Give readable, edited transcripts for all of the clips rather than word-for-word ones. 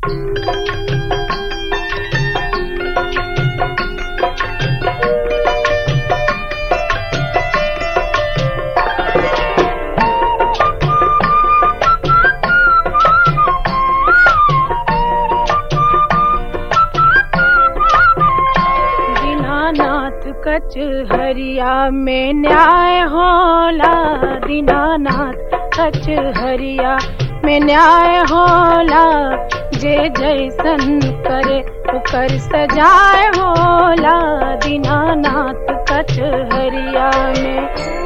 कचहरिया में न्याय होला, दीनानाथ कचहरिया में न्याय होला। जे जैसन करे ओकर सजाए होला, दीनानाथ कचहरिया में।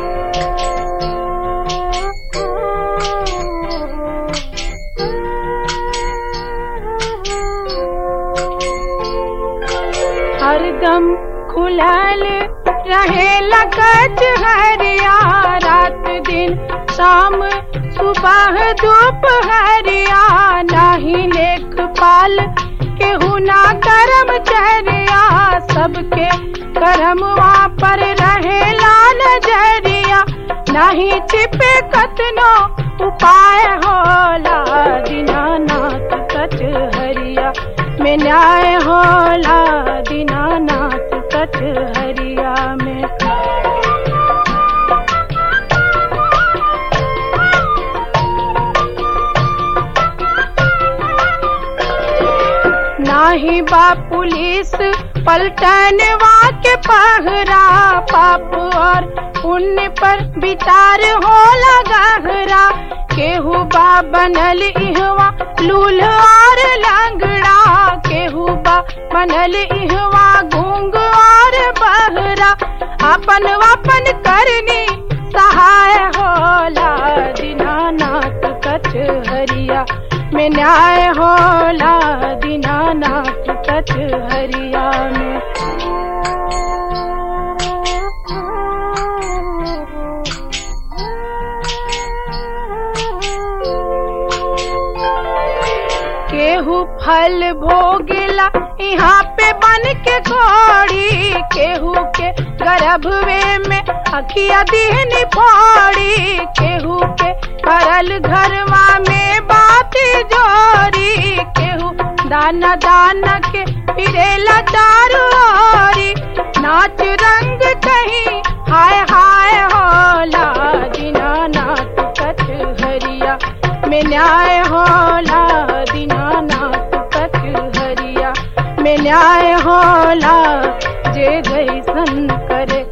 हरदम खुलल रहेला कचहरिया, रात दिन शाम सुबह दोपहरिया। नाही लेखपाल केहू ना कर्मचरिया, सबके करमवा पर रहेला नजरिया। नाही छिपे कतनो उपाय होला, दीनानाथ कचहरिया में न्याय होला, दीनानाथ कचहरिया में। नाही बा पुलिस पलटनवा के पहरा, पाप और पुण्य पर विचार होला गहरा। केहू बा बनल इहवा लूल और लंगड़ा, केहू बा बनल इहवा गूंग और बहरा। अपन वापन करनी सहाय होला, दीनानाथ कचहरिया में न्याय होला, दीनानाथ कचहरिया में। केहू फल भोगला यहाँ पे बन के घोड़ी, केहू के गर्भवे में अखिया दीहनी फोड़ी। केहू के करल घरवा में बाती जोरी, केहू दाना दाना के फिरेला चारू ओरी। नाच रंग कहीं हाय हाय होला, दीनानाथ कचहरिया में न्याय होला, दीनानाथ कचहरिया में न्याय होला। जे जैसन करे